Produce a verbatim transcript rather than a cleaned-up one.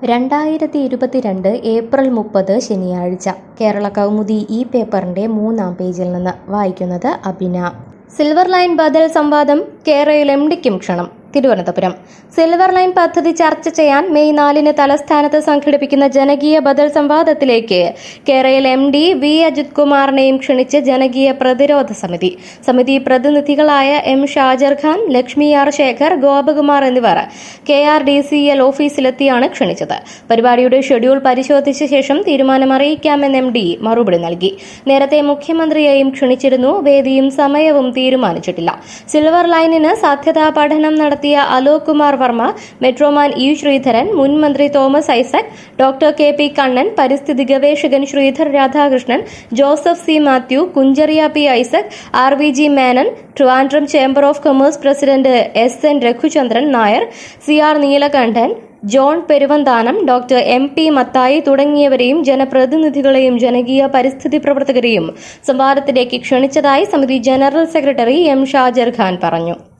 രണ്ടായിരത്തി ഇരുപത്തിരണ്ട് ഏപ്രിൽ മുപ്പത് ശനിയാഴ്ച കേരള കൗമുദി ഈ പേപ്പറിന്റെ മൂന്നാം പേജിൽ നിന്ന് വായിക്കുന്നത് അഭിന. സിൽവർ ലൈൻ ബദൽ സംവാദം കേരളയിൽ എം ഡിക്കും ക്ഷണം. തിരുവനന്തപുരം. സിൽവർ ലൈൻ പദ്ധതി ചർച്ച ചെയ്യാൻ മെയ് നാലിന് തലസ്ഥാനത്ത് സംഘടിപ്പിക്കുന്ന ജനകീയ ബദൽ സംവാദത്തിലേക്ക് കേരളയിൽ എം ഡി വി അജിത് കുമാറിനെയും ക്ഷണിച്ച് ജനകീയ പ്രതിരോധ സമിതി. സമിതി പ്രതിനിധികളായ എം ഷാജർ ഖാൻ, ലക്ഷ്മി ആർ ശേഖർ, ഗോപകുമാർ എന്നിവർ K R D C L ഓഫീസിലെത്തിയാണ് ക്ഷണിച്ചത്. പരിപാടിയുടെ ഷെഡ്യൂൾ പരിശോധിച്ച ശേഷം തീരുമാനം അറിയിക്കാമെന്ന് എം ഡി മറുപടി നൽകി. നേരത്തെ മുഖ്യമന്ത്രിയെയും ക്ഷണിച്ചിരുന്നു. വേദിയും സമയവും തീരുമാനിച്ചിട്ടില്ല. സിൽവർ ലൈനിന് സാധ്യതാ പഠനം നടത്തി അലോക് കുമാർ വർമ്മ, മെട്രോമാൻ ഇ ശ്രീധരൻ, മുൻ മന്ത്രി Thomas Isaac, doctor K P Kannan, പരിസ്ഥിതി ഗവേഷകൻ Sreedhar Radhakrishnan, Joseph C Mathew, Kunchariya P Isaac, R V G Menon, Trivandrum chamber of commerce president S N Raghuchandran Nair, C R Neelakantan, John Peruvanthanam, doctor M P Mathai തുടങ്ങിയവരെയും ജനപ്രതിനിധികളെയും ജനകീയ പരിസ്ഥിതി പ്രവർത്തകരെയും സംവാദത്തിലേക്ക് ക്ഷണിച്ചതായി സമിതി general secretary M Shajar Khan പറഞ്ഞു.